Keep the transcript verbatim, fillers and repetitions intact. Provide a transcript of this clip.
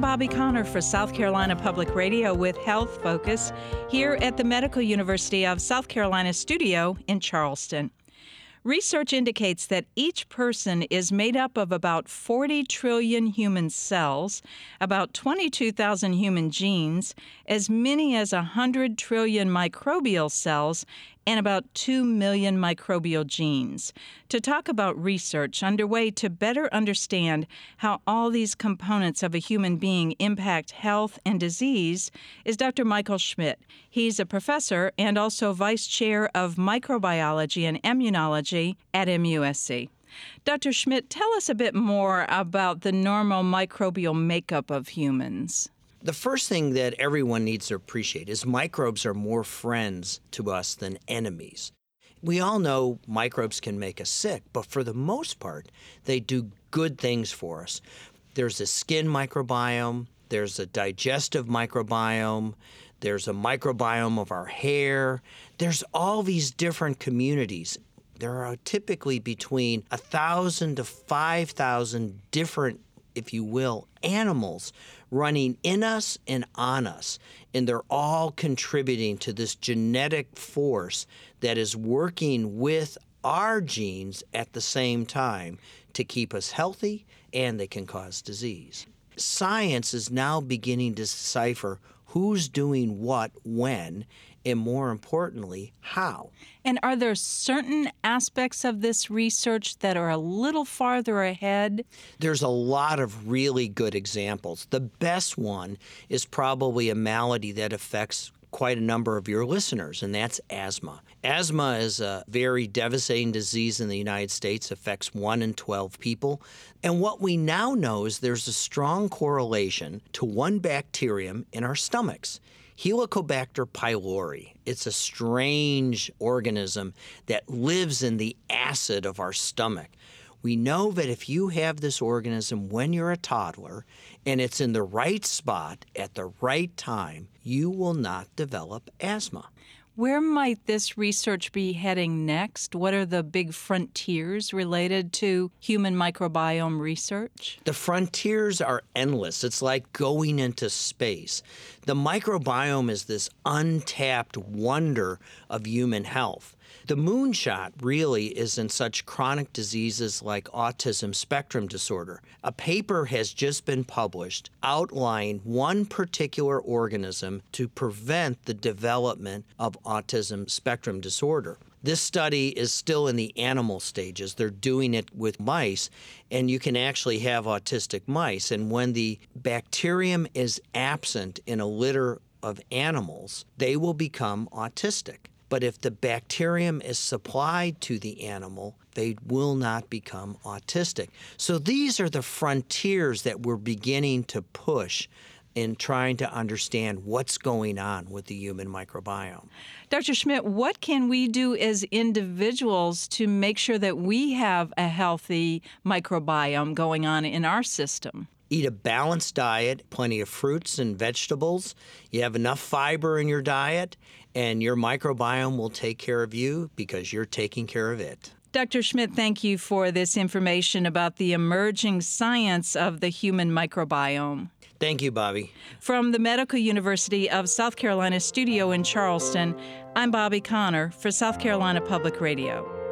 Bobby Connor for South Carolina Public Radio with Health Focus here at the Medical University of South Carolina studio in Charleston. Research indicates that each person is made up of about forty trillion human cells, about twenty-two thousand human genes, as many as one hundred trillion microbial cells, and about two million microbial genes. To talk about research underway to better understand how all these components of a human being impact health and disease is Doctor Michael Schmidt. He's a professor and also vice chair of microbiology and immunology at M U S C. Doctor Schmidt, tell us a bit more about the normal microbial makeup of humans. The first thing that everyone needs to appreciate is microbes are more friends to us than enemies. We all know microbes can make us sick, but for the most part, they do good things for us. There's a skin microbiome, there's a digestive microbiome, there's a microbiome of our hair. There's all these different communities. There are typically between one thousand to five thousand different, if you will, animals running in us and on us, and they're all contributing to this genetic force that is working with our genes at the same time to keep us healthy, and they can cause disease. Science is now beginning to decipher who's doing what, when, and more importantly, how. And are there certain aspects of this research that are a little farther ahead? There's a lot of really good examples. The best one is probably a malady that affects quite a number of your listeners, and that's asthma. Asthma is a very devastating disease in the United States, affects one in twelve people. And what we now know is there's a strong correlation to one bacterium in our stomachs, Helicobacter pylori. It's a strange organism that lives in the acid of our stomach. We know that if you have this organism when you're a toddler and it's in the right spot at the right time, you will not develop asthma. Where might this research be heading next? What are the big frontiers related to human microbiome research? The frontiers are endless. It's like going into space. The microbiome is this untapped wonder of human health. The moonshot really is in such chronic diseases like autism spectrum disorder. A paper has just been published outlining one particular organism to prevent the development of autism spectrum disorder. This study is still in the animal stages. They're doing it with mice, and you can actually have autistic mice. And when the bacterium is absent in a litter of animals, they will become autistic. But if the bacterium is supplied to the animal, they will not become autistic. So these are the frontiers that we're beginning to push in trying to understand what's going on with the human microbiome. Doctor Schmidt, what can we do as individuals to make sure that we have a healthy microbiome going on in our system? Eat a balanced diet, plenty of fruits and vegetables. You have enough fiber in your diet, and your microbiome will take care of you because you're taking care of it. Doctor Schmidt, thank you for this information about the emerging science of the human microbiome. Thank you, Bobby. From the Medical University of South Carolina studio in Charleston, I'm Bobby Connor for South Carolina Public Radio.